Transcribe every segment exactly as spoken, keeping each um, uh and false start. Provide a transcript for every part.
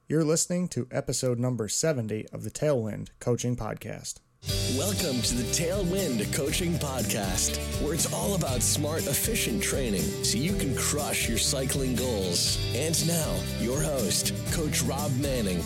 You're listening to episode number seventy of the Tailwind Coaching Podcast. Welcome to the Tailwind Coaching Podcast, where it's all about smart, efficient training so you can crush your cycling goals. And now, your host, Coach Rob Manning.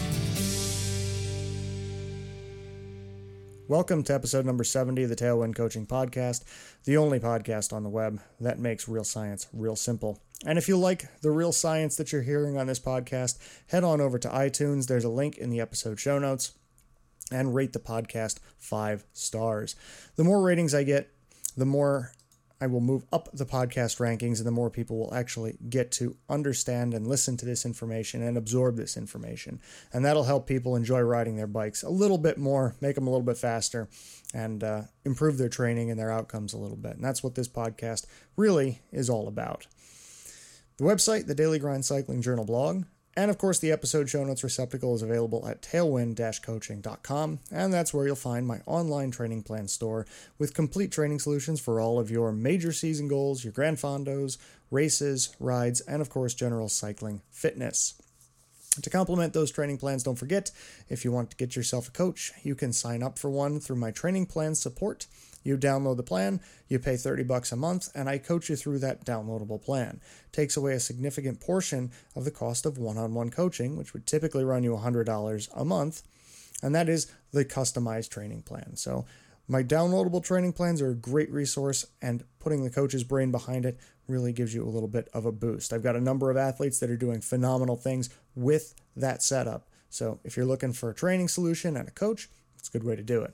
Welcome to episode number seventy of the Tailwind Coaching Podcast, the only podcast on the web that makes real science real simple. And if you like the real science that you're hearing on this podcast, head on over to iTunes. There's a link in the episode show notes, and rate the podcast five stars. The more ratings I get, the more I will move up the podcast rankings, and the more people will actually get to understand and listen to this information and absorb this information. And that'll help people enjoy riding their bikes a little bit more, make them a little bit faster, and uh, improve their training and their outcomes a little bit. And that's what this podcast really is all about. The website, the Daily Grind Cycling Journal blog, and of course the episode show notes receptacle is available at tailwind dash coaching dot com, and that's where you'll find my online training plan store with complete training solutions for all of your major season goals, your Grand Fondos, races, rides, and of course general cycling fitness. To complement those training plans, don't forget, if you want to get yourself a coach, you can sign up for one through my training plan support. You download the plan, you pay thirty bucks a month, and I coach you through that downloadable plan. Takes away a significant portion of the cost of one-on-one coaching, which would typically run you one hundred dollars a month, and that is the customized training plan. So my downloadable training plans are a great resource, and putting the coach's brain behind it really gives you a little bit of a boost. I've got a number of athletes that are doing phenomenal things with that setup. So if you're looking for a training solution and a coach, it's a good way to do it.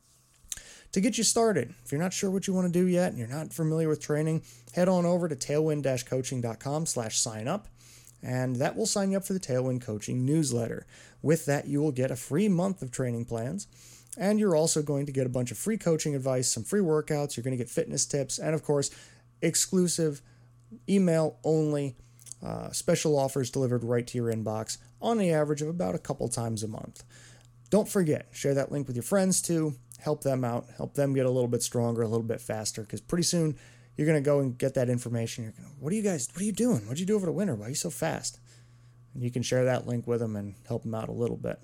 To get you started, if you're not sure what you want to do yet and you're not familiar with training, head on over to tailwind dash coaching dot com slash sign up, and that will sign you up for the Tailwind Coaching newsletter. With that, you will get a free month of training plans, and you're also going to get a bunch of free coaching advice, some free workouts, you're going to get fitness tips, and of course, exclusive email-only uh, special offers delivered right to your inbox on the average of about a couple times a month. Don't forget, share that link with your friends too. Help them out, help them get a little bit stronger, a little bit faster, because pretty soon you're going to go and get that information. You're going, what are you guys, what are you doing? What did you do over the winter? Why are you so fast? And you can share that link with them and help them out a little bit.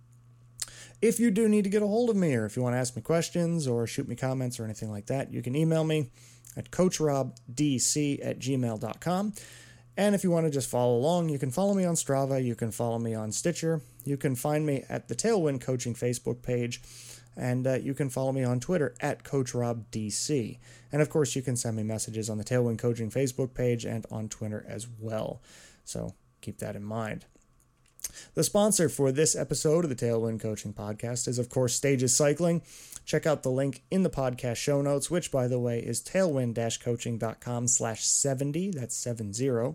If you do need to get a hold of me, or if you want to ask me questions or shoot me comments or anything like that, you can email me at coach rob d c at gmail dot com. And if you want to just follow along, you can follow me on Strava, you can follow me on Stitcher, you can find me at the Tailwind Coaching Facebook page, and uh, you can follow me on Twitter at Coach Rob D C. And of course, you can send me messages on the Tailwind Coaching Facebook page and on Twitter as well. So keep that in mind. The sponsor for this episode of the Tailwind Coaching Podcast is, of course, Stages Cycling. Check out the link in the podcast show notes, which, by the way, is tailwind dash coaching dot com slash seventy. That's seven zero.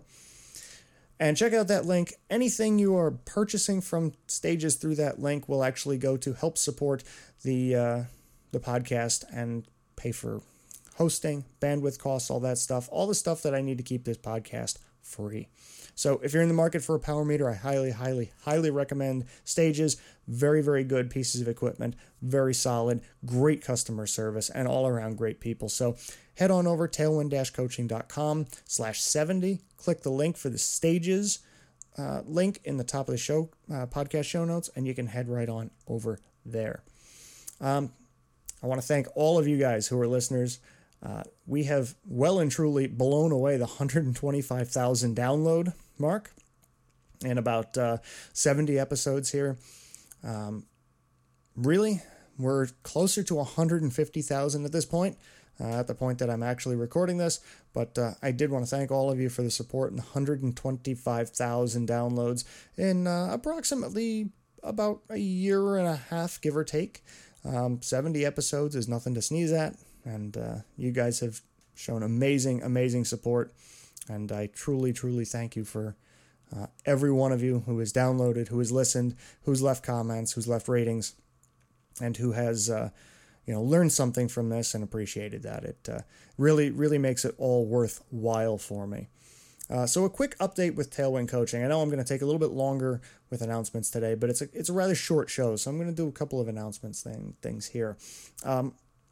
And check out that link. Anything you are purchasing from Stages through that link will actually go to help support the uh, the podcast and pay for hosting, bandwidth costs, all that stuff, all the stuff that I need to keep this podcast free. So if you're in the market for a power meter, I highly, highly, highly recommend Stages. Very, very good pieces of equipment, very solid, great customer service, and all around great people. So head on over tailwind dash coaching dot com slash seventy. Click the link for the Stages uh, link in the top of the show uh, podcast show notes, and you can head right on over there. Um, I want to thank all of you guys who are listeners. Uh, we have well and truly blown away the one hundred twenty-five thousand download mark in about uh, seventy episodes here. Um, really, we're closer to one hundred fifty thousand at this point, uh, at the point that I'm actually recording this. But uh, I did want to thank all of you for the support and one hundred twenty-five thousand downloads in uh, approximately about a year and a half, give or take. Um, seventy episodes is nothing to sneeze at. And uh, you guys have shown amazing, amazing support. And I truly, truly thank you for uh, every one of you who has downloaded, who has listened, who's left comments, who's left ratings, and who has uh, you know, learned something from this and appreciated that. It uh, really, really makes it all worthwhile for me. Uh, so a quick update with Tailwind Coaching. I know I'm going to take a little bit longer with announcements today, but it's a, it's a rather short show, so I'm going to do a couple of announcements thing, things here. Um,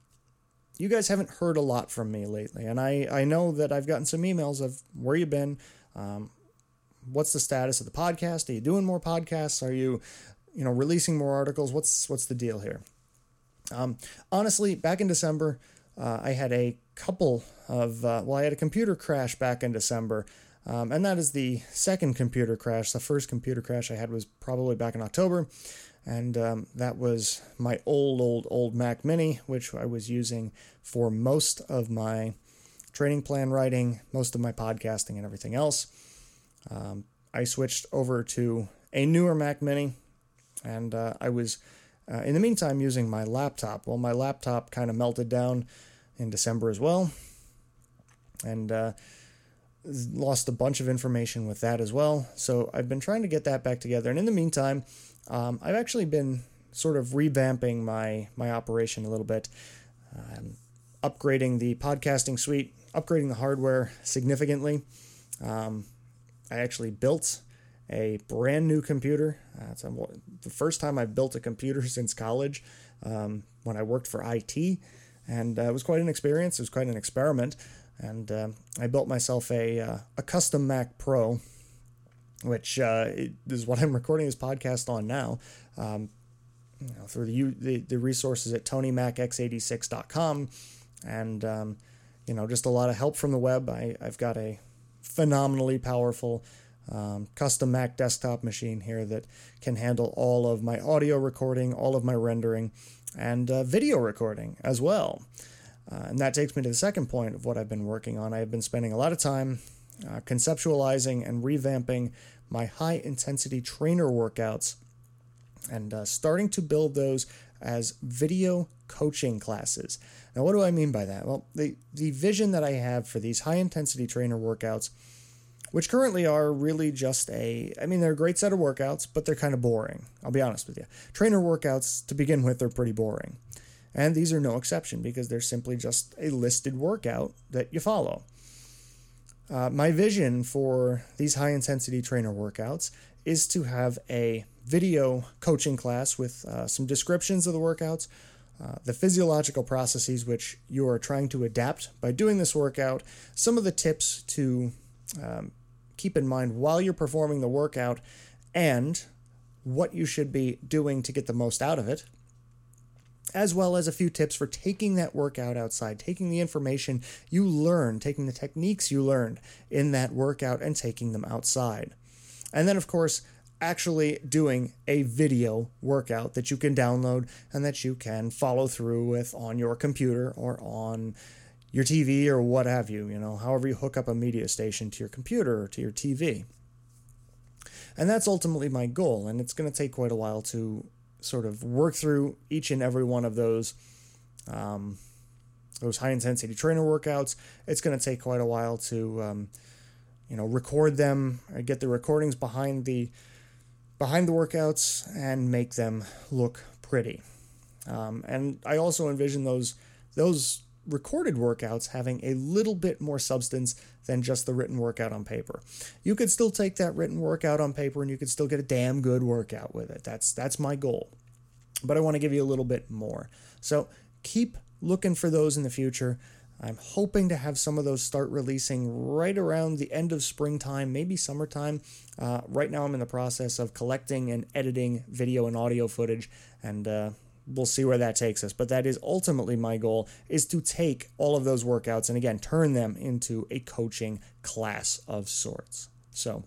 you guys haven't heard a lot from me lately, and I, I know that I've gotten some emails of where you've been, um, what's the status of the podcast? Are you doing more podcasts? Are you, you know, releasing more articles? What's what's the deal here? Um, honestly, back in December, uh, I had a couple of, uh, well, I had a computer crash back in December, um, and that is the second computer crash. The first computer crash I had was probably back in October, and um, that was my old, old, old Mac Mini, which I was using for most of my training plan writing, most of my podcasting, and everything else. Um, I switched over to a newer Mac Mini, and uh, I was Uh, in the meantime, using my laptop. Well, my laptop kind of melted down in December as well, and uh, lost a bunch of information with that as well. So I've been trying to get that back together. And in the meantime, um, I've actually been sort of revamping my, my operation a little bit, um, upgrading the podcasting suite, upgrading the hardware significantly. Um, I actually built a brand new computer. Uh, it's a, the first time I've built a computer since college, um, when I worked for I T, and uh, it was quite an experience. It was quite an experiment, and uh, I built myself a uh, a custom Mac Pro, which uh, is what I'm recording this podcast on now, um, you know, through the, the the resources at tony mac x eighty-six dot com, and um, you know, just a lot of help from the web. I, I've got a phenomenally powerful Um, custom Mac desktop machine here that can handle all of my audio recording, all of my rendering, and uh, video recording as well. Uh, and that takes me to the second point of what I've been working on. I've been spending a lot of time uh, conceptualizing and revamping my high-intensity trainer workouts and uh, starting to build those as video coaching classes. Now, what do I mean by that? Well, the, the vision that I have for these high-intensity trainer workouts, which currently are really just a, I mean, they're a great set of workouts, but they're kind of boring. I'll be honest with you. Trainer workouts, to begin with, are pretty boring. And these are no exception because they're simply just a listed workout that you follow. Uh, my vision for these high-intensity trainer workouts is to have a video coaching class with uh, some descriptions of the workouts, uh, the physiological processes which you are trying to adapt by doing this workout, some of the tips to um, keep in mind while you're performing the workout, and what you should be doing to get the most out of it, as well as a few tips for taking that workout outside, taking the information you learned, taking the techniques you learned in that workout and taking them outside. And then, of course, actually doing a video workout that you can download and that you can follow through with on your computer or on your T V or what have you, you know, however you hook up a media station to your computer or to your T V. And that's ultimately my goal, and it's going to take quite a while to sort of work through each and every one of those um, those high-intensity trainer workouts. It's going to take quite a while to, um, you know, record them, get the recordings behind the behind the workouts, and make them look pretty. Um, and I also envision those those recorded workouts having a little bit more substance than just the written workout on paper. You could still take that written workout on paper and you could still get a damn good workout with it. That's that's my goal. But I want to give you a little bit more. So keep looking for those in the future. I'm hoping to have some of those start releasing right around the end of springtime, maybe summertime. Uh, right now I'm in the process of collecting and editing video and audio footage, and uh, we'll see where that takes us. But that is ultimately my goal, is to take all of those workouts and, again, turn them into a coaching class of sorts. So,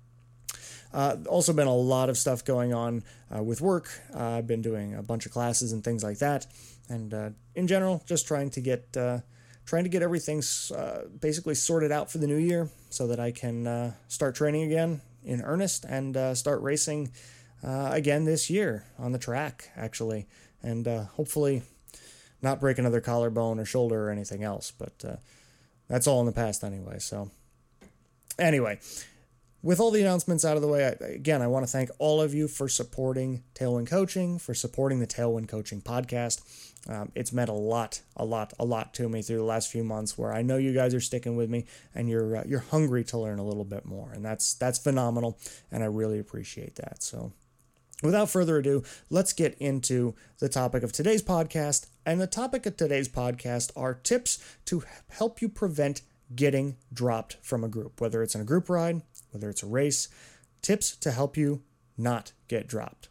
uh, also been a lot of stuff going on uh, with work. Uh, I've been doing a bunch of classes and things like that. And uh, in general, just trying to get uh, trying to get everything uh, basically sorted out for the new year so that I can uh, start training again in earnest and uh, start racing uh, again this year on the track, actually. And uh, hopefully not break another collarbone or shoulder or anything else. But uh, that's all in the past anyway. So anyway, with all the announcements out of the way, I, again, I want to thank all of you for supporting Tailwind Coaching, for supporting the Tailwind Coaching podcast. Um, it's meant a lot, a lot, a lot to me through the last few months, where I know you guys are sticking with me and you're uh, you're hungry to learn a little bit more. And that's that's phenomenal, and I really appreciate that. So without further ado, let's get into the topic of today's podcast. And the topic of today's podcast are tips to help you prevent getting dropped from a group, whether it's in a group ride, whether it's a race. Tips to help you not get dropped.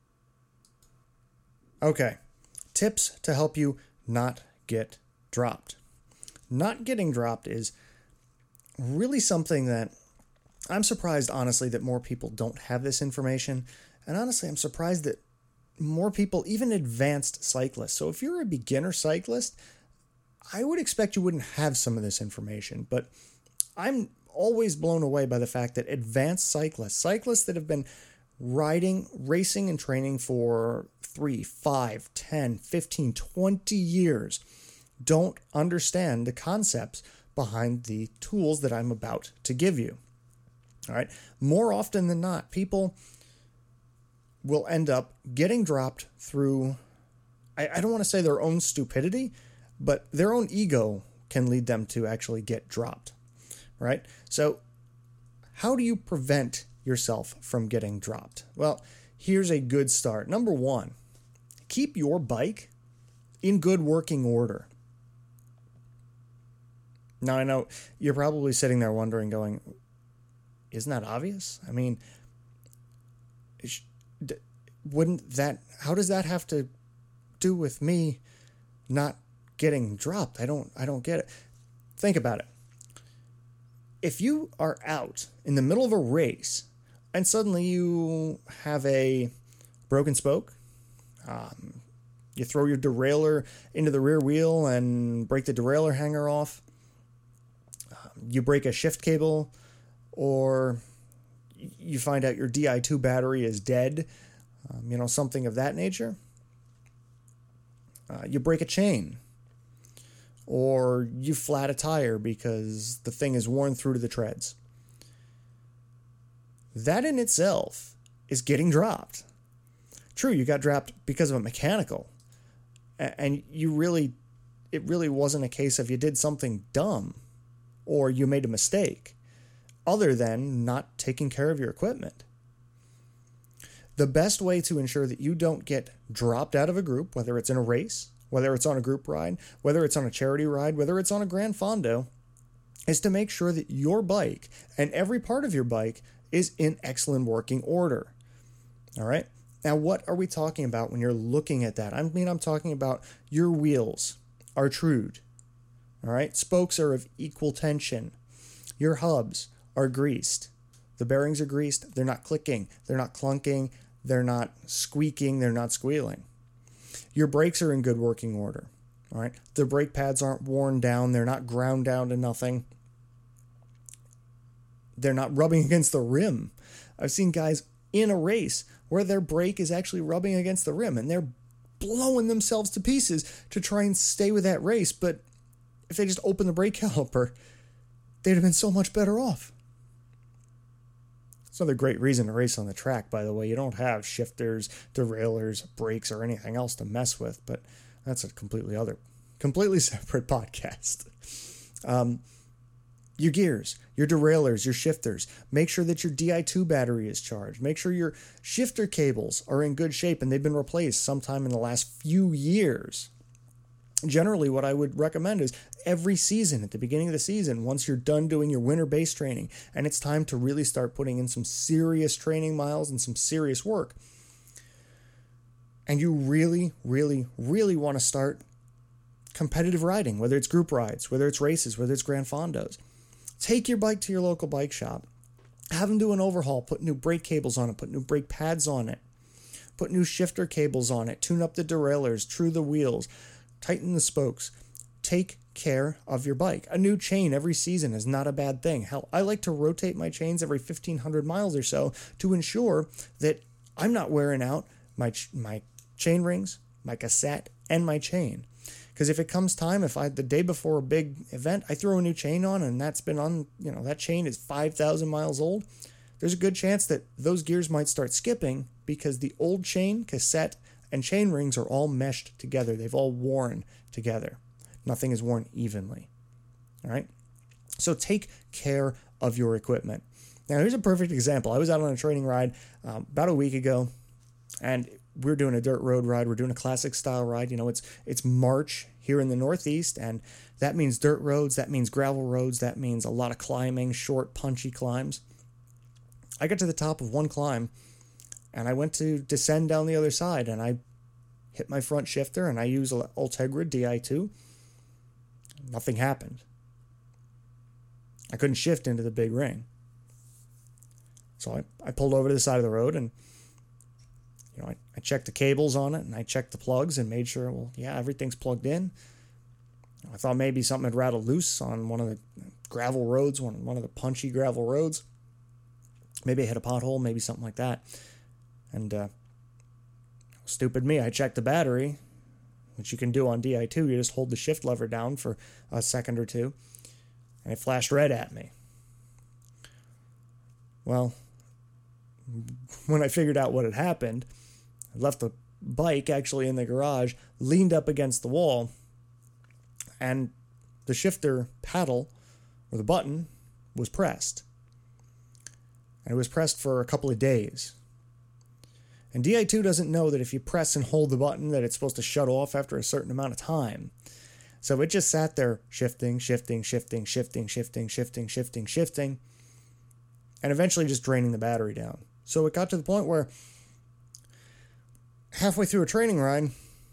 Okay, tips to help you not get dropped. Not getting dropped is really something that I'm surprised, honestly, that more people don't have this information. And honestly, I'm surprised that more people, even advanced cyclists. So if you're a beginner cyclist, I would expect you wouldn't have some of this information. But I'm always blown away by the fact that advanced cyclists, cyclists that have been riding, racing, and training for three, five, ten, fifteen, twenty years, don't understand the concepts behind the tools that I'm about to give you. All right. More often than not, people will end up getting dropped through, I, I don't want to say their own stupidity, but their own ego can lead them to actually get dropped. Right? So how do you prevent yourself from getting dropped? Well, here's a good start. Number one, keep your bike in good working order. Now, I know you're probably sitting there wondering, going, isn't that obvious? I mean, wouldn't that, how does that have to do with me not getting dropped? I don't, I don't get it. Think about it. If you are out in the middle of a race and suddenly you have a broken spoke, um, you throw your derailleur into the rear wheel and break the derailleur hanger off, um, you break a shift cable, or you find out your D I two battery is dead, um, you know, something of that nature. Uh, you break a chain, or you flat a tire because the thing is worn through to the treads. That in itself is getting dropped. True, you got dropped because of a mechanical, and you really, it really wasn't a case of you did something dumb or you made a mistake, other than not taking care of your equipment. The best way to ensure that you don't get dropped out of a group, whether it's in a race, whether it's on a group ride, whether it's on a charity ride, whether it's on a Gran Fondo, is to make sure that your bike and every part of your bike is in excellent working order. All right? Now, what are we talking about when you're looking at that? I mean, I'm talking about your wheels are trued. All right? Spokes are of equal tension. Your hubs are greased. The bearings are greased. They're not clicking. They're not clunking. They're not squeaking. They're not squealing. Your brakes are in good working order. All right? The brake pads aren't worn down. They're not ground down to nothing. They're not rubbing against the rim. I've seen guys in a race where their brake is actually rubbing against the rim and they're blowing themselves to pieces to try and stay with that race. But if they just opened the brake caliper, they'd have been so much better off. It's another great reason to race on the track, by the way. You don't have shifters, derailleurs, brakes, or anything else to mess with, but that's a completely other, completely separate podcast. Um, your gears, your derailleurs, your shifters. Make sure that your D I two battery is charged. Make sure your shifter cables are in good shape and they've been replaced sometime in the last few years. Generally, what I would recommend is every season, at the beginning of the season, once you're done doing your winter base training and it's time to really start putting in some serious training miles and some serious work, and you really, really, really want to start competitive riding, whether it's group rides, whether it's races, whether it's Gran Fondos, take your bike to your local bike shop, have them do an overhaul, put new brake cables on it, put new brake pads on it, put new shifter cables on it, tune up the derailleurs, true the wheels, tighten the spokes. Take care of your bike. A new chain every season is not a bad thing. Hell, I like to rotate my chains every fifteen hundred miles or so to ensure that I'm not wearing out my ch- my chain rings, my cassette, and my chain. Because if it comes time, if I the day before a big event, I throw a new chain on and that's been on, you know, that chain is five thousand miles old, there's a good chance that those gears might start skipping because the old chain, cassette, and chain rings are all meshed together. They've all worn together. Nothing is worn evenly. All right? So take care of your equipment. Now, here's a perfect example. I was out on a training ride um, about a week ago, And we're doing a dirt road ride. We're doing a classic style ride. You know, it's it's March here in the Northeast, and that means dirt roads. That means gravel roads. That means a lot of climbing, short, punchy climbs. I got to the top of one climb, and I went to descend down the other side, and I hit my front shifter, and I use Ultegra D I two. Nothing happened. I couldn't shift into the big ring. So I, I pulled over to the side of the road, and you know, I, I checked the cables on it, and I checked the plugs and made sure, well, yeah, everything's plugged in. I thought maybe something had rattled loose on one of the gravel roads, one, one of the punchy gravel roads. Maybe I hit a pothole, maybe something like that. And uh, stupid me, I checked the battery, which you can do on D I two. You just hold the shift lever down for a second or two, and it flashed red at me. Well, when I figured out what had happened, I left the bike actually in the garage, leaned up against the wall, and the shifter paddle, or the button, was pressed. And it was pressed for a couple of days. And D I two doesn't know that if you press and hold the button that it's supposed to shut off after a certain amount of time. So it just sat there shifting, shifting, shifting, shifting, shifting, shifting, shifting, shifting, and eventually just draining the battery down. So it got to the point where halfway through a training ride,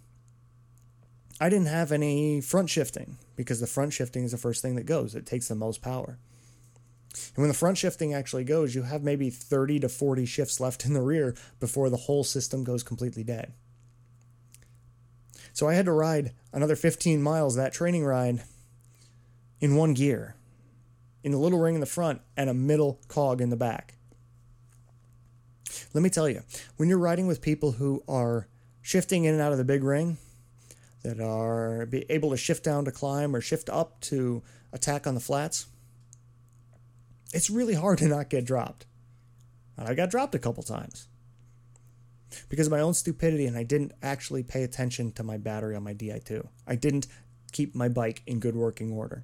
I didn't have any front shifting, because the front shifting is the first thing that goes. It takes the most power. And when the front shifting actually goes, you have maybe thirty to forty shifts left in the rear before the whole system goes completely dead. So I had to ride another fifteen miles that training ride in one gear, in a little ring in the front and a middle cog in the back. Let me tell you, when you're riding with people who are shifting in and out of the big ring, that are be able to shift down to climb or shift up to attack on the flats, it's really hard to not get dropped. And I got dropped a couple times because of my own stupidity, and I didn't actually pay attention to my battery on my D I two. I didn't keep my bike in good working order.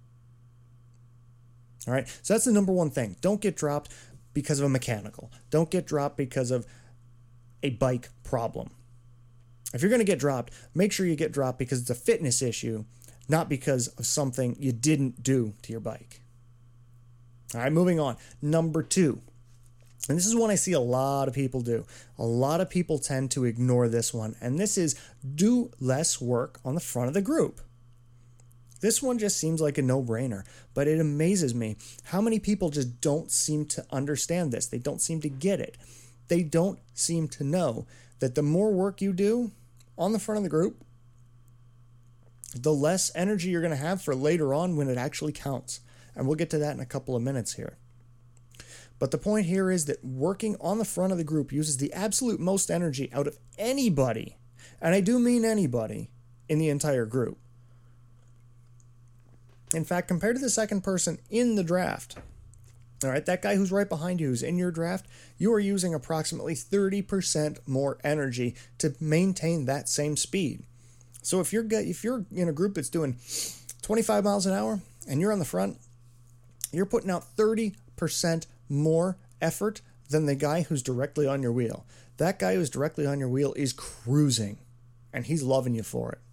All right, so that's the number one thing. Don't get dropped because of a mechanical. Don't get dropped because of a bike problem. If you're going to get dropped, make sure you get dropped because it's a fitness issue, not because of something you didn't do to your bike. All right, moving on. Number two. And this is one I see a lot of people do. A lot of people tend to ignore this one. And this is do less work on the front of the group. This one just seems like a no-brainer, but it amazes me how many people just don't seem to understand this. They don't seem to get it. They don't seem to know that the more work you do on the front of the group, the less energy you're going to have for later on when it actually counts. And we'll get to that in a couple of minutes here. But the point here is that working on the front of the group uses the absolute most energy out of anybody, and I do mean anybody, in the entire group. In fact, compared to the second person in the draft, all right, that guy who's right behind you who's in your draft, you are using approximately thirty percent more energy to maintain that same speed. So if you're if you're in a group that's doing twenty-five miles an hour and you're on the front, you're putting out thirty percent more effort than the guy who's directly on your wheel. That guy who's directly on your wheel is cruising, and he's loving you for it.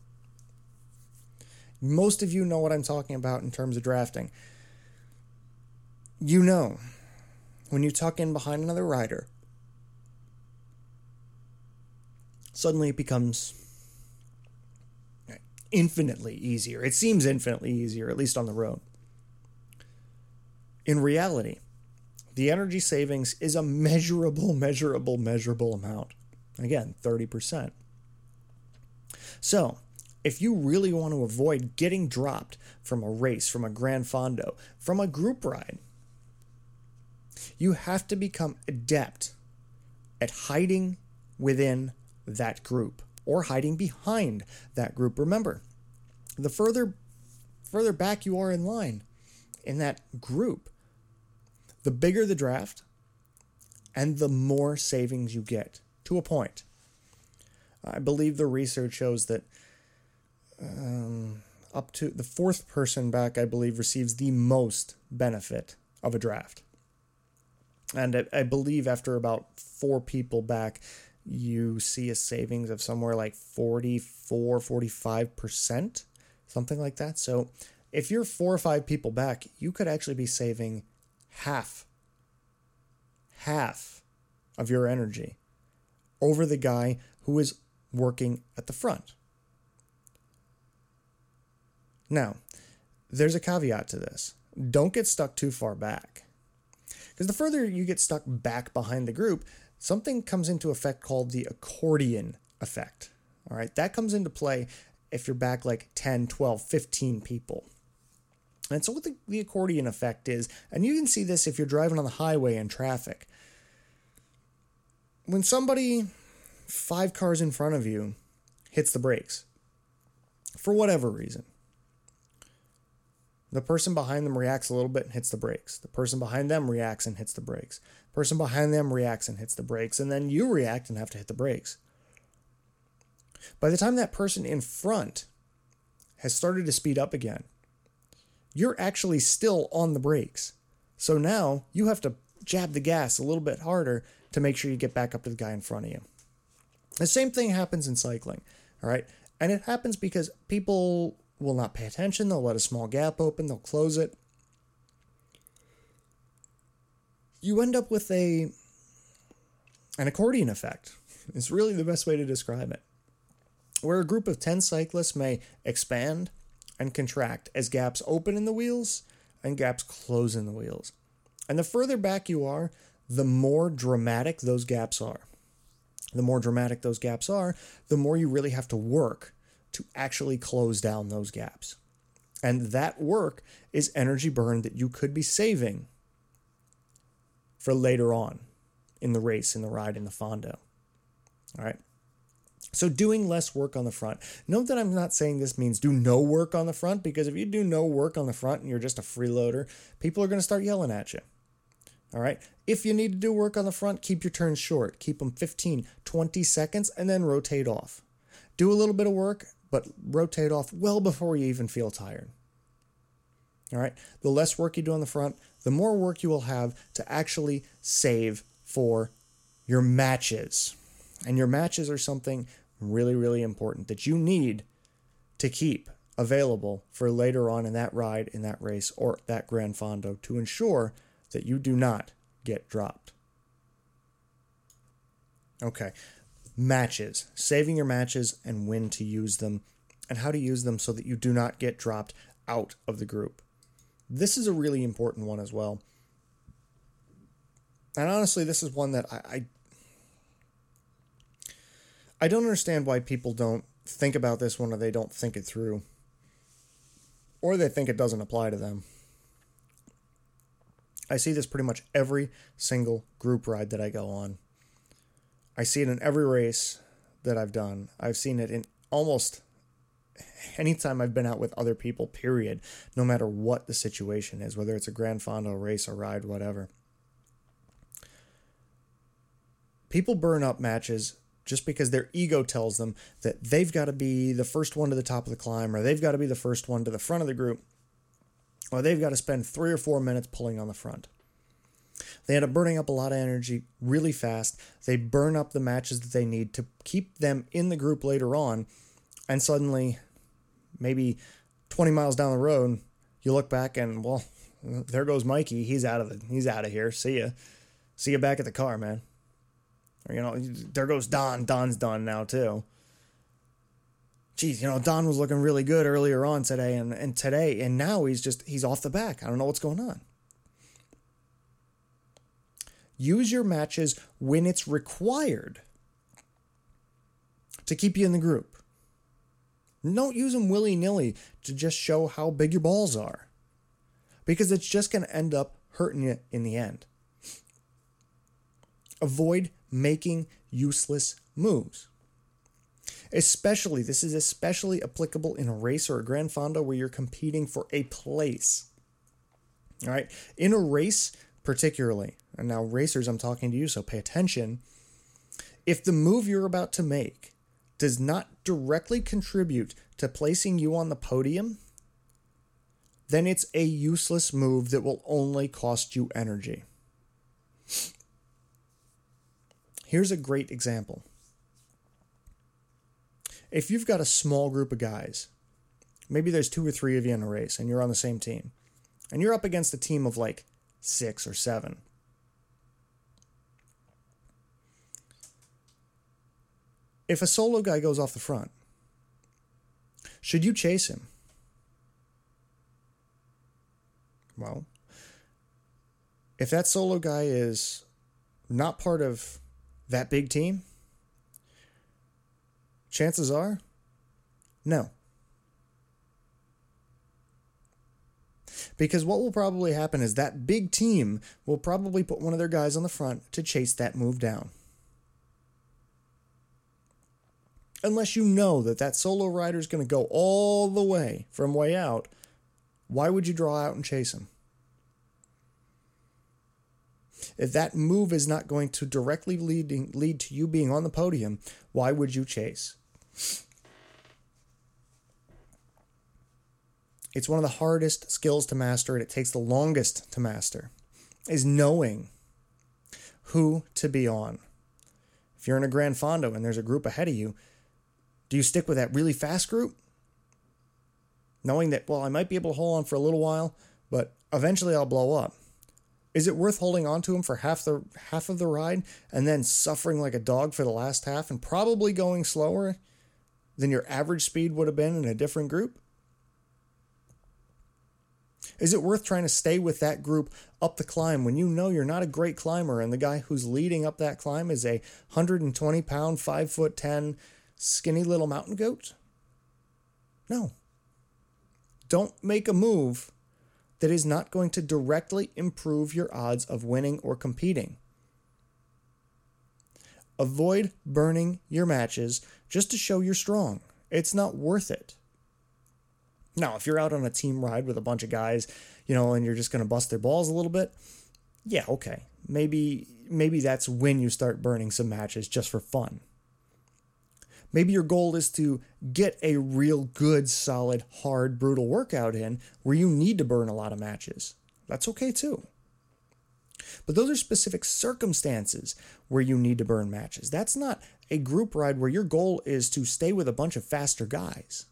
Most of you know what I'm talking about in terms of drafting. You know, when you tuck in behind another rider, suddenly it becomes infinitely easier. It seems infinitely easier, at least on the road. In reality, the energy savings is a measurable, measurable, measurable amount. Again, thirty percent. So, if you really want to avoid getting dropped from a race, from a Gran Fondo, from a group ride, you have to become adept at hiding within that group or hiding behind that group. Remember, the further, further back you are in line in that group, the bigger the draft and the more savings you get, to a point. I believe the research shows that um, up to the fourth person back, I believe, receives the most benefit of a draft. And I, I believe after about four people back, you see a savings of somewhere like forty-four, forty-five percent, something like that. So if you're four or five people back, you could actually be saving half, half of your energy over the guy who is working at the front. Now, there's a caveat to this. Don't get stuck too far back. Because the further you get stuck back behind the group, something comes into effect called the accordion effect. All right, that comes into play if you're back like ten, twelve, fifteen people. And so what the, the accordion effect is, and you can see this if you're driving on the highway in traffic. When somebody five cars in front of you hits the brakes, for whatever reason, the person behind them reacts a little bit and hits the brakes. The person behind them reacts and hits the brakes. The person behind them reacts and hits the brakes. And then you react and have to hit the brakes. By the time that person in front has started to speed up again, you're actually still on the brakes. So now you have to jab the gas a little bit harder to make sure you get back up to the guy in front of you. The same thing happens in cycling, all right? And it happens because people will not pay attention. They'll let a small gap open. They'll close it. You end up with a an accordion effect. It's really the best way to describe it. Where a group of ten cyclists may expand and contract as gaps open in the wheels and gaps close in the wheels. And the further back you are, the more dramatic those gaps are. The more dramatic those gaps are, the more you really have to work to actually close down those gaps. And that work is energy burn that you could be saving for later on in the race, in the ride, in the fondo. All right. So doing less work on the front. Note that I'm not saying this means do no work on the front, because if you do no work on the front and you're just a freeloader, people are going to start yelling at you. All right. If you need to do work on the front, keep your turns short. Keep them fifteen, twenty seconds and then rotate off. Do a little bit of work, but rotate off well before you even feel tired. All right. The less work you do on the front, the more work you will have to actually save for your matches. And your matches are something really, really important that you need to keep available for later on in that ride, in that race, or that Grand Fondo to ensure that you do not get dropped. Okay. Matches. Saving your matches and when to use them and how to use them so that you do not get dropped out of the group. This is a really important one as well. And honestly, this is one that I, I I don't understand why people don't think about this one, or they don't think it through, or they think it doesn't apply to them. I see this pretty much every single group ride that I go on. I see it in every race that I've done. I've seen it in almost anytime I've been out with other people, period, no matter what the situation is, whether it's a Grand Fondo race, a ride, whatever. People burn up matches just because their ego tells them that they've got to be the first one to the top of the climb, or they've got to be the first one to the front of the group, or they've got to spend three or four minutes pulling on the front. They end up burning up a lot of energy really fast. They burn up the matches that they need to keep them in the group later on, and suddenly, maybe twenty miles down the road, you look back and, well, there goes Mikey. He's out of the, he's out of here. See ya. See you back at the car, man. Or, you know, there goes Don. Don's done now, too. Geez, you know, Don was looking really good earlier on today, and, and today, and now he's just, he's off the back. I don't know what's going on. Use your matches when it's required to keep you in the group. Don't use them willy-nilly to just show how big your balls are, because it's just going to end up hurting you in the end. Avoid making useless moves. Especially, this is especially applicable in a race or a Grand Fondo where you're competing for a place. All right? In a race, particularly, and now racers, I'm talking to you, so pay attention. If the move you're about to make does not directly contribute to placing you on the podium, then it's a useless move that will only cost you energy. Here's a great example. if you've got a small group of guys, maybe there's two or three of you in a race and you're on the same team, and you're up against a team of like six or seven. If a solo guy goes off the front, should you chase him? Well, if that solo guy is not part of that big team, chances are, no. Because what will probably happen is that big team will probably put one of their guys on the front to chase that move down. Unless you know that that solo rider is going to go all the way from way out, why would you draw out and chase him? If that move is not going to directly lead, lead to you being on the podium, why would you chase? It's one of the hardest skills to master, and it takes the longest to master, is knowing who to be on. If you're in a Gran Fondo and there's a group ahead of you, do you stick with that really fast group? Knowing that, well, I might be able to hold on for a little while, but eventually I'll blow up. Is it worth holding on to him for half the half of the ride and then suffering like a dog for the last half and probably going slower than your average speed would have been in a different group? Is it worth trying to stay with that group up the climb when you know you're not a great climber and the guy who's leading up that climb is a one hundred twenty pound, five foot ten, skinny little mountain goat? No. Don't make a move that is not going to directly improve your odds of winning or competing. Avoid burning your matches just to show you're strong. It's not worth it. Now, if you're out on a team ride with a bunch of guys, you know, and you're just going to bust their balls a little bit, yeah, okay. Maybe maybe that's when you start burning some matches just for fun. Maybe your goal is to get a real good, solid, hard, brutal workout in where you need to burn a lot of matches. That's okay too. But those are specific circumstances where you need to burn matches. That's not a group ride where your goal is to stay with a bunch of faster guys.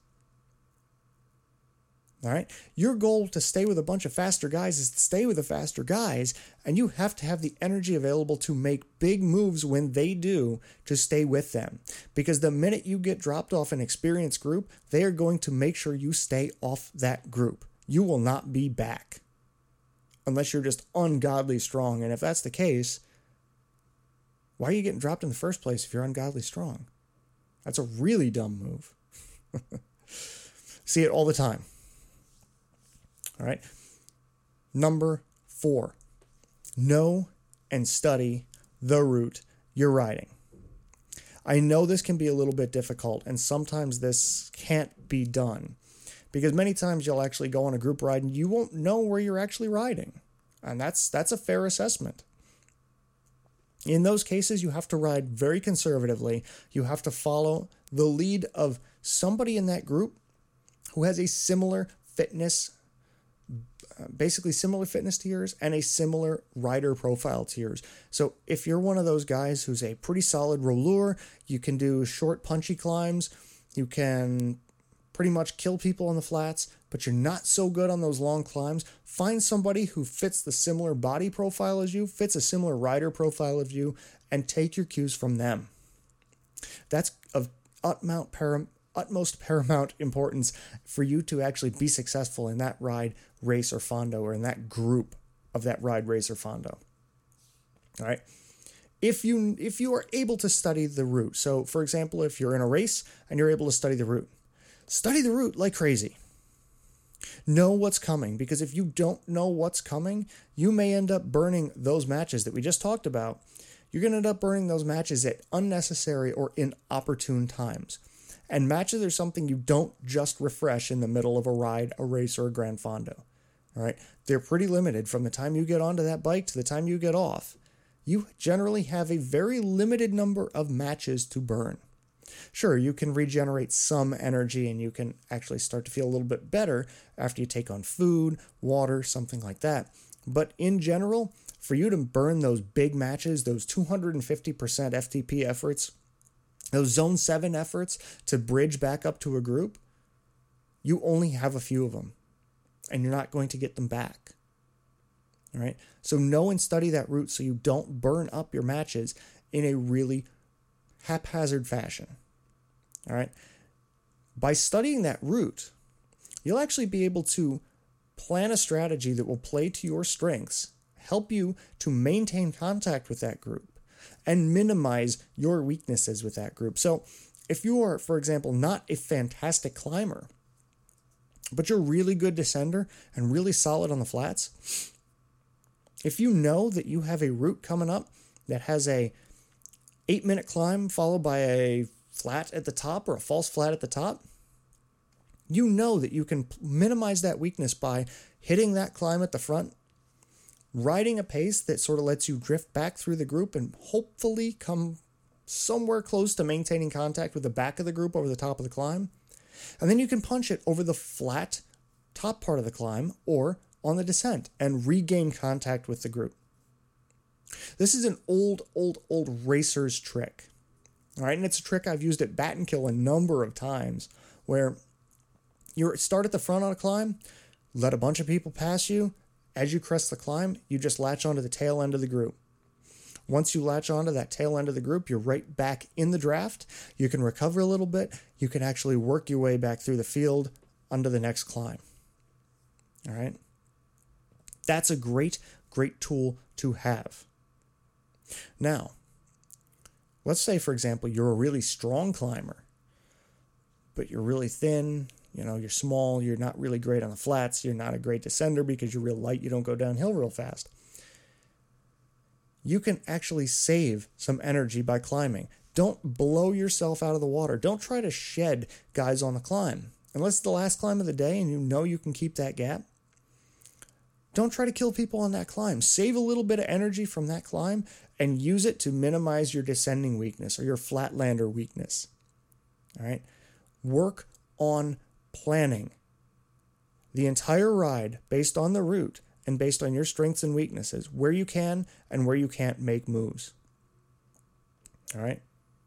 All right? Your goal to stay with a bunch of faster guys is to stay with the faster guys, and you have to have the energy available to make big moves when they do to stay with them. Because the minute you get dropped off an experienced group, they are going to make sure you stay off that group. You will not be back unless you're just ungodly strong. And if that's the case, why are you getting dropped in the first place if you're ungodly strong? That's a really dumb move. See it all the time. All right. Number four, know and study the route you're riding. I know this can be a little bit difficult, and sometimes this can't be done because many times you'll actually go on a group ride and you won't know where you're actually riding. And that's that's a fair assessment. In those cases, you have to ride very conservatively. You have to follow the lead of somebody in that group who has a similar fitness basically similar fitness to yours and a similar rider profile to yours. So if you're one of those guys who's a pretty solid rolleur, you can do short punchy climbs, you can pretty much kill people on the flats, but you're not so good on those long climbs, find somebody who fits the similar body profile as you, fits a similar rider profile as you, and take your cues from them. That's of utmost param- utmost paramount importance for you to actually be successful in that ride, race, or fondo, or in that group of that ride, race, or fondo. All right. If you if you are able to study the route, so for example, if you're in a race and you're able to study the route, study the route like crazy. Know what's coming, because if you don't know what's coming, you may end up burning those matches that we just talked about. You're going to end up burning those matches at unnecessary or inopportune times. And matches are something you don't just refresh in the middle of a ride, a race, or a Gran Fondo. All right? They're pretty limited from the time you get onto that bike to the time you get off. You generally have a very limited number of matches to burn. Sure, you can regenerate some energy and you can actually start to feel a little bit better after you take on food, water, something like that. But in general, for you to burn those big matches, those two hundred fifty percent F T P efforts, Those zone seven efforts to bridge back up to a group, you only have a few of them, and you're not going to get them back. All right? So know and study that route so you don't burn up your matches in a really haphazard fashion. All right? By studying that route, you'll actually be able to plan a strategy that will play to your strengths, help you to maintain contact with that group, and minimize your weaknesses with that group. So if you are, for example, not a fantastic climber, but you're a really good descender and really solid on the flats, if you know that you have a route coming up that has a eight minute climb followed by a flat at the top or a false flat at the top, you know that you can minimize that weakness by hitting that climb at the front, riding a pace that sort of lets you drift back through the group and hopefully come somewhere close to maintaining contact with the back of the group over the top of the climb. And then you can punch it over the flat top part of the climb or on the descent and regain contact with the group. This is an old, old, old racer's trick. All right, and it's a trick I've used at Battenkill a number of times where you start at the front on a climb, let a bunch of people pass you. As you crest the climb, you just latch onto the tail end of the group. Once you latch onto that tail end of the group, you're right back in the draft. You can recover a little bit. You can actually work your way back through the field onto the next climb. All right? That's a great, great tool to have. Now, let's say, for example, you're a really strong climber, but you're really thin. You know, you're small, you're not really great on the flats, you're not a great descender because you're real light, you don't go downhill real fast. You can actually save some energy by climbing. Don't blow yourself out of the water. Don't try to shed guys on the climb. Unless it's the last climb of the day and you know you can keep that gap, don't try to kill people on that climb. Save a little bit of energy from that climb and use it to minimize your descending weakness or your flatlander weakness. All right? Work on planning the entire ride based on the route and based on your strengths and weaknesses, where you can and where you can't make moves. All right?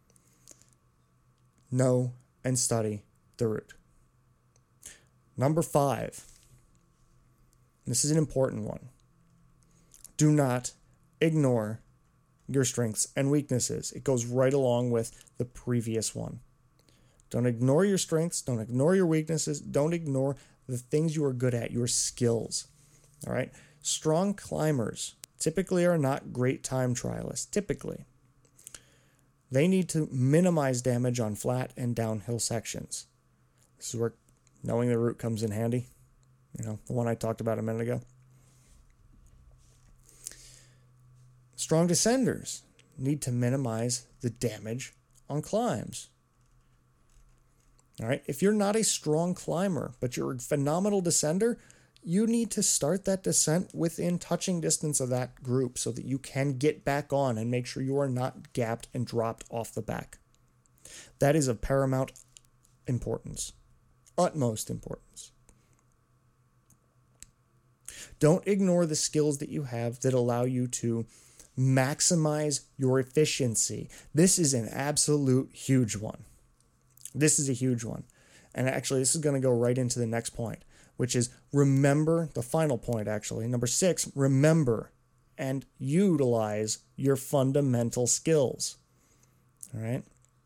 Know and study the route. Number five. This is an important one. Do not ignore your strengths and weaknesses. It goes right along with the previous one. Don't ignore your strengths. Don't ignore your weaknesses. Don't ignore the things you are good at, your skills. All right? Strong climbers typically are not great time trialists. Typically. They need to minimize damage on flat and downhill sections. This is where knowing the route comes in handy. You know, the one I talked about a minute ago. Strong descenders need to minimize the damage on climbs. All right, if you're not a strong climber, but you're a phenomenal descender, you need to start that descent within touching distance of that group so that you can get back on and make sure you are not gapped and dropped off the back. That is of paramount importance, utmost importance. Don't ignore the skills that you have that allow you to maximize your efficiency. This is an absolute huge one. This is a huge one. And actually, this is going to go right into the next point, which is remember, the final point actually, number six, remember and utilize your fundamental skills. All right?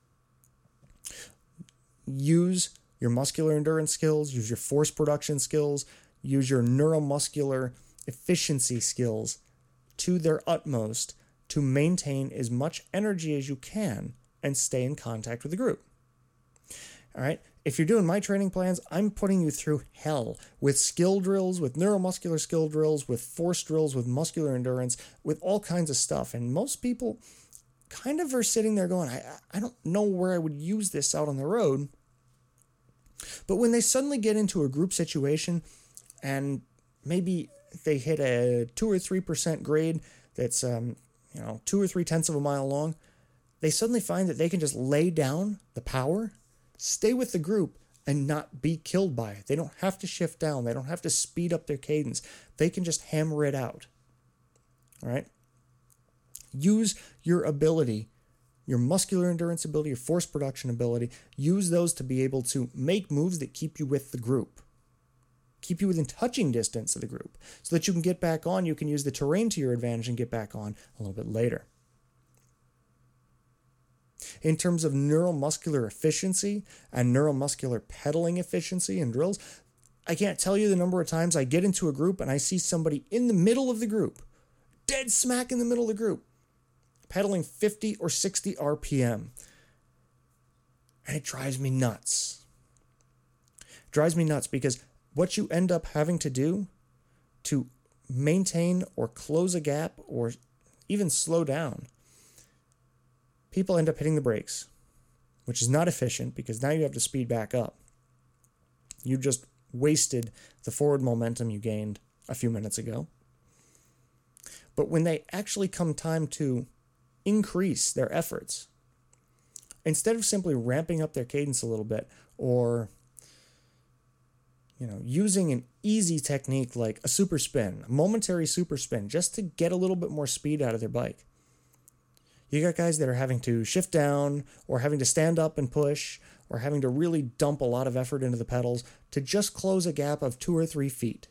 Use your muscular endurance skills, use your force production skills, use your neuromuscular efficiency skills to their utmost to maintain as much energy as you can and stay in contact with the group. All right. If you're doing my training plans, I'm putting you through hell with skill drills, with neuromuscular skill drills, with force drills, with muscular endurance, with all kinds of stuff. And most people kind of are sitting there going, I, I don't know where I would use this out on the road. But when they suddenly get into a group situation and maybe they hit a two or three percent grade that's, um, you know, two or three tenths of a mile long, they suddenly find that they can just lay down the power, stay with the group, and not be killed by it. They don't have to shift down. They don't have to speed up their cadence. They can just hammer it out. All right? Use your ability your muscular endurance ability, your force production ability. Use those to be able to make moves that keep you with the group. Keep you within touching distance of the group so that you can get back on. You can use the terrain to your advantage and get back on a little bit later. In terms of neuromuscular efficiency and neuromuscular pedaling efficiency in drills, I can't tell you the number of times I get into a group and I see somebody in the middle of the group, dead smack in the middle of the group, pedaling fifty or sixty R P M. And it drives me nuts. It drives me nuts because what you end up having to do to maintain or close a gap or even slow down, people end up hitting the brakes, which is not efficient because now you have to speed back up. You just wasted the forward momentum you gained a few minutes ago. But when they actually come time to increase their efforts, instead of simply ramping up their cadence a little bit or you know, using an easy technique like a super spin, a momentary super spin, just to get a little bit more speed out of their bike, you got guys that are having to shift down or having to stand up and push or having to really dump a lot of effort into the pedals to just close a gap of two or three feet.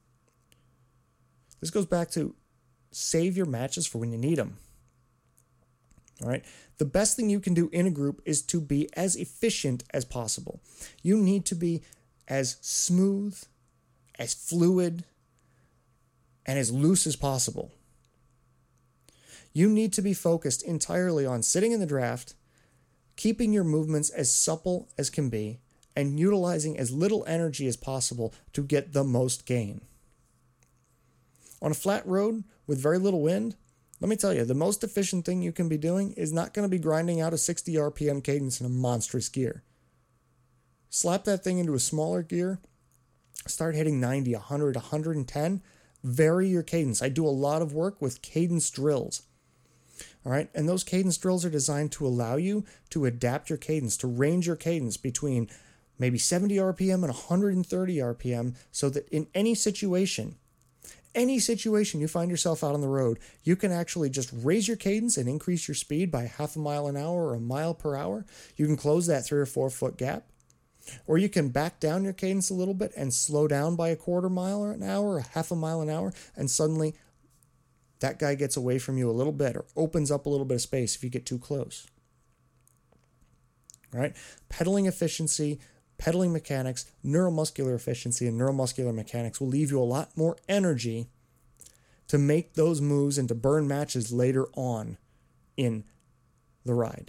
This goes back to save your matches for when you need them. All right. The best thing you can do in a group is to be as efficient as possible. You need to be as smooth, as fluid, and as loose as possible. You need to be focused entirely on sitting in the draft, keeping your movements as supple as can be, and utilizing as little energy as possible to get the most gain. On a flat road with very little wind, let me tell you, the most efficient thing you can be doing is not going to be grinding out a sixty R P M cadence in a monstrous gear. Slap that thing into a smaller gear, start hitting ninety, one hundred, one hundred ten, vary your cadence. I do a lot of work with cadence drills. All right, and those cadence drills are designed to allow you to adapt your cadence, to range your cadence between maybe seventy R P M and one hundred thirty R P M so that in any situation, any situation you find yourself out on the road, you can actually just raise your cadence and increase your speed by half a mile an hour or a mile per hour. You can close that three or four foot gap. Or you can back down your cadence a little bit and slow down by a quarter mile an hour or half a mile an hour, and suddenly that guy gets away from you a little bit or opens up a little bit of space if you get too close. All right? Pedaling efficiency, pedaling mechanics, neuromuscular efficiency, and neuromuscular mechanics will leave you a lot more energy to make those moves and to burn matches later on in the ride.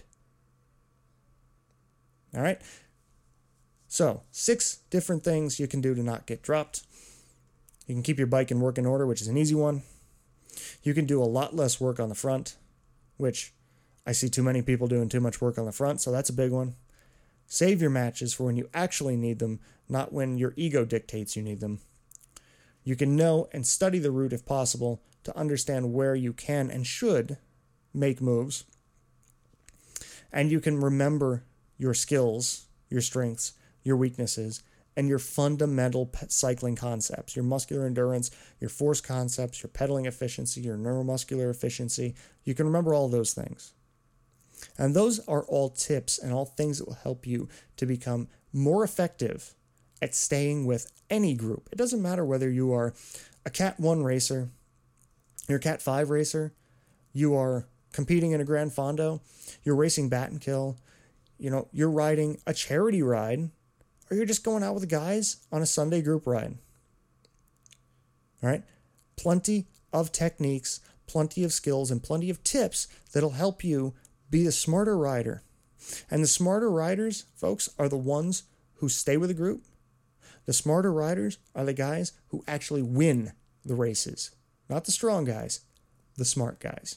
All right? So, six different things you can do to not get dropped. You can keep your bike in working order, which is an easy one. You can do a lot less work on the front, which I see too many people doing too much work on the front, so that's a big one. Save your matches for when you actually need them, not when your ego dictates you need them. You can know and study the route if possible to understand where you can and should make moves. And you can remember your skills, your strengths, your weaknesses, and your fundamental cycling concepts, your muscular endurance, your force concepts, your pedaling efficiency, your neuromuscular efficiency. You can remember all those things. And those are all tips and all things that will help you to become more effective at staying with any group. It doesn't matter whether you are a Cat one racer, you're a Cat five racer, you are competing in a Gran Fondo, you're racing Bat and Kill, you know, you're riding a charity ride, or you're just going out with the guys on a Sunday group ride. All right? Plenty of techniques, plenty of skills, and plenty of tips that'll help you be a smarter rider. And the smarter riders, folks, are the ones who stay with the group. The smarter riders are the guys who actually win the races. Not the strong guys, the smart guys.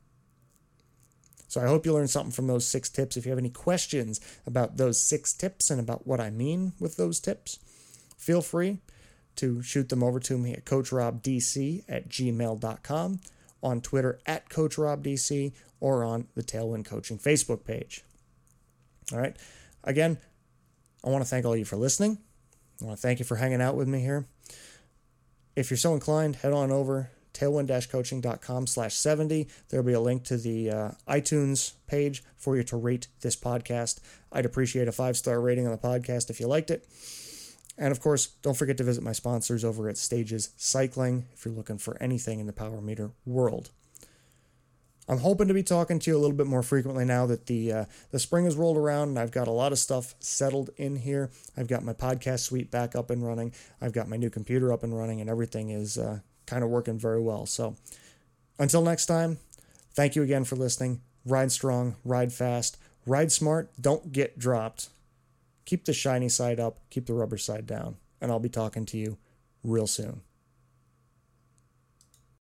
So I hope you learned something from those six tips. If you have any questions about those six tips and about what I mean with those tips, feel free to shoot them over to me at coachrobdc at gmail dot com, on Twitter at coachrobdc, or on the Tailwind Coaching Facebook page. All right. Again, I want to thank all of you for listening. I want to thank you for hanging out with me here. If you're so inclined, head on over tailwind dash coaching dot com slash seventy. There'll be a link to the uh, iTunes page for you to rate this podcast. I'd appreciate a five-star rating on the podcast if you liked it. And of course, don't forget to visit my sponsors over at Stages Cycling if you're looking for anything in the power meter world. I'm hoping to be talking to you a little bit more frequently now that the uh, the spring has rolled around and I've got a lot of stuff settled in here. I've got my podcast suite back up and running. I've got my new computer up and running, and everything is uh, kind of working very well. So until next time, thank you again for listening. Ride strong, ride fast, ride smart, don't get dropped. Keep the shiny side up, keep the rubber side down, and I'll be talking to you real soon.